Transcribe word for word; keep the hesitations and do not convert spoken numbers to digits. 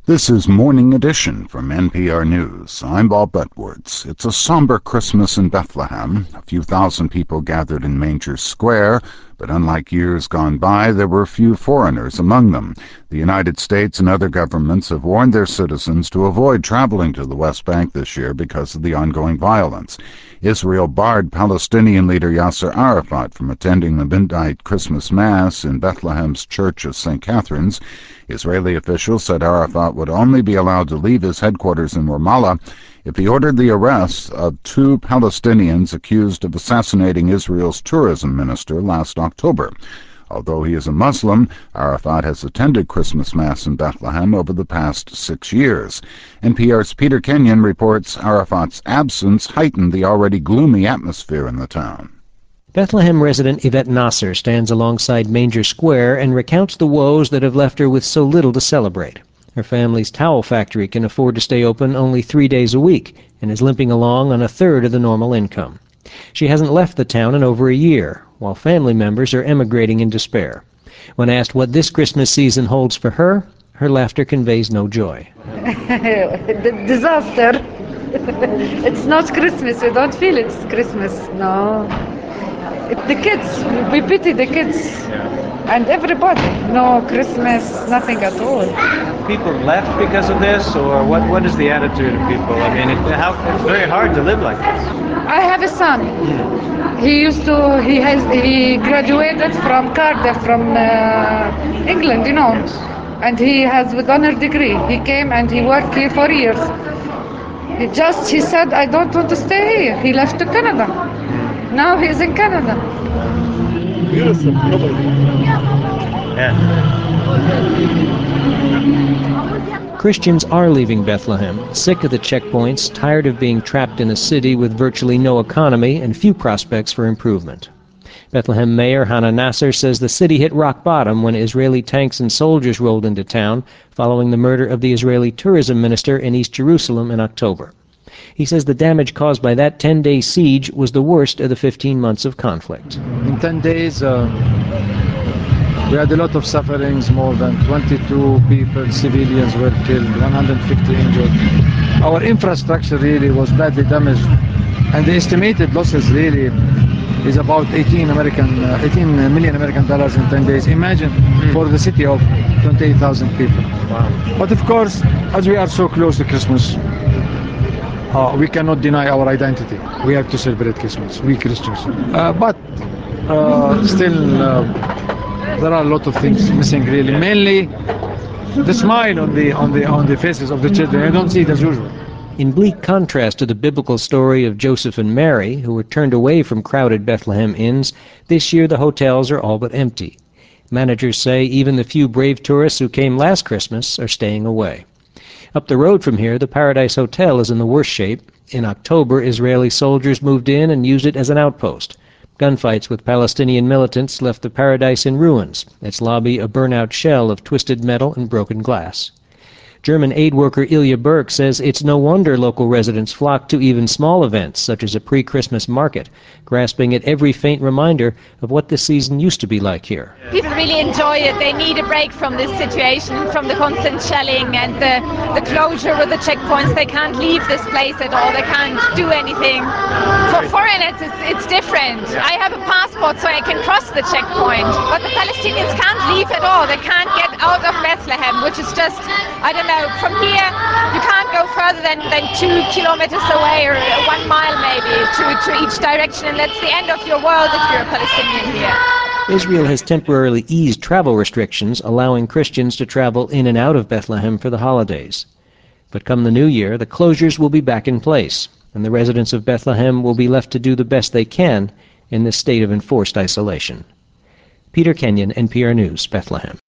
This is Morning Edition from N P R News. I'm Bob Edwards. It's a somber Christmas in Bethlehem. A few thousand people gathered in Manger Square, but unlike years gone by, there were few foreigners among them. The United States and other governments have warned their citizens to avoid traveling to the West Bank this year because of the ongoing violence. Israel barred Palestinian leader Yasser Arafat from attending the midnight Christmas Mass in Bethlehem's Church of Saint Catherine's. Israeli officials said Arafat would only be allowed to leave his headquarters in Ramallah if he ordered the arrest of two Palestinians accused of assassinating Israel's tourism minister last October. Although he is a Muslim, Arafat has attended Christmas Mass in Bethlehem over the past six years. N P R's Peter Kenyon reports Arafat's absence heightened the already gloomy atmosphere in the town. Bethlehem resident Yvette Nasser stands alongside Manger Square and recounts the woes that have left her with so little to celebrate. Her family's towel factory can afford to stay open only three days a week and is limping along on a third of the normal income. She hasn't left the town in over a year, while family members are emigrating in despair. When asked what this Christmas season holds for her, her laughter conveys no joy. The disaster. It's not Christmas. We don't feel it's Christmas. No. The kids, we pity the kids and everybody. No Christmas, nothing at all. People left because of this, or what? What is the attitude of people? I mean, it, how, it's very hard to live like this. I have a son. He used to. He has. He graduated from Cardiff, from uh, England, you know, and he has with honor degree. He came and he worked here for years. He just. He said, "I don't want to stay here." He left to Canada. Now he's in Canada. Beautiful. Yeah. Christians are leaving Bethlehem, sick of the checkpoints, tired of being trapped in a city with virtually no economy and few prospects for improvement. Bethlehem Mayor Hannah Nasser says the city hit rock bottom when Israeli tanks and soldiers rolled into town following the murder of the Israeli tourism minister in East Jerusalem in October. He says the damage caused by that ten-day siege was the worst of the fifteen months of conflict. In ten days, uh, we had a lot of sufferings. More than twenty-two people, civilians were killed, one hundred fifty injured. Our infrastructure really was badly damaged, and the estimated losses really is about eighteen American, uh, eighteen million American dollars in ten days. Imagine mm. for the city of twenty-eight thousand people. Wow. But of course, as we are so close to Christmas, Uh, we cannot deny our identity. We have to celebrate Christmas, we Christians. Uh, but uh, still, uh, there are a lot of things missing. Really, mainly the smile on the on the on the faces of the children. I don't see it as usual. In bleak contrast to the biblical story of Joseph and Mary, who were turned away from crowded Bethlehem inns, this year the hotels are all but empty. Managers say even the few brave tourists who came last Christmas are staying away. Up the road from here, the Paradise Hotel is in the worst shape. In October, Israeli soldiers moved in and used it as an outpost. Gunfights with Palestinian militants left the Paradise in ruins, its lobby a burnout shell of twisted metal and broken glass. German aid worker Ilya Burke says it's no wonder local residents flock to even small events, such as a pre-Christmas market, grasping at every faint reminder of what this season used to be like here. People really enjoy it. They need a break from this situation, from the constant shelling and the, the closure with the checkpoints. They can't leave this place at all. They can't do anything. For foreigners, it's, it's different. I have a passport, so I can cross the checkpoint. But the Palestinians can't leave at all. They can't get out of Bethlehem, which is just, I don't know, from here you can't go further than, than two kilometers away or one mile maybe to, to each direction, and that's the end of your world if you're a Palestinian here. Israel has temporarily eased travel restrictions, allowing Christians to travel in and out of Bethlehem for the holidays. But come the new year, the closures will be back in place, and the residents of Bethlehem will be left to do the best they can in this state of enforced isolation. Peter Kenyon, N P R News, Bethlehem.